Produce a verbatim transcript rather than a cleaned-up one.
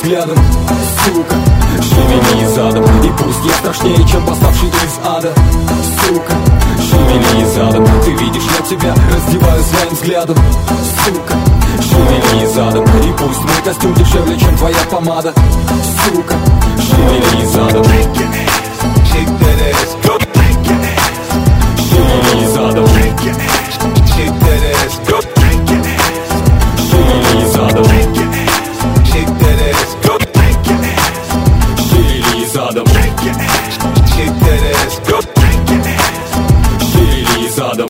взглядом. Сука, шевели задом, и пусть я страшнее, чем восставший из ада. Сука, шевели задом, ты видишь, я тебя раздеваю своим взглядом. Сука, шевели задом, и пусть мой костюм дешевле, чем твоя помада. Сука, шевели задом.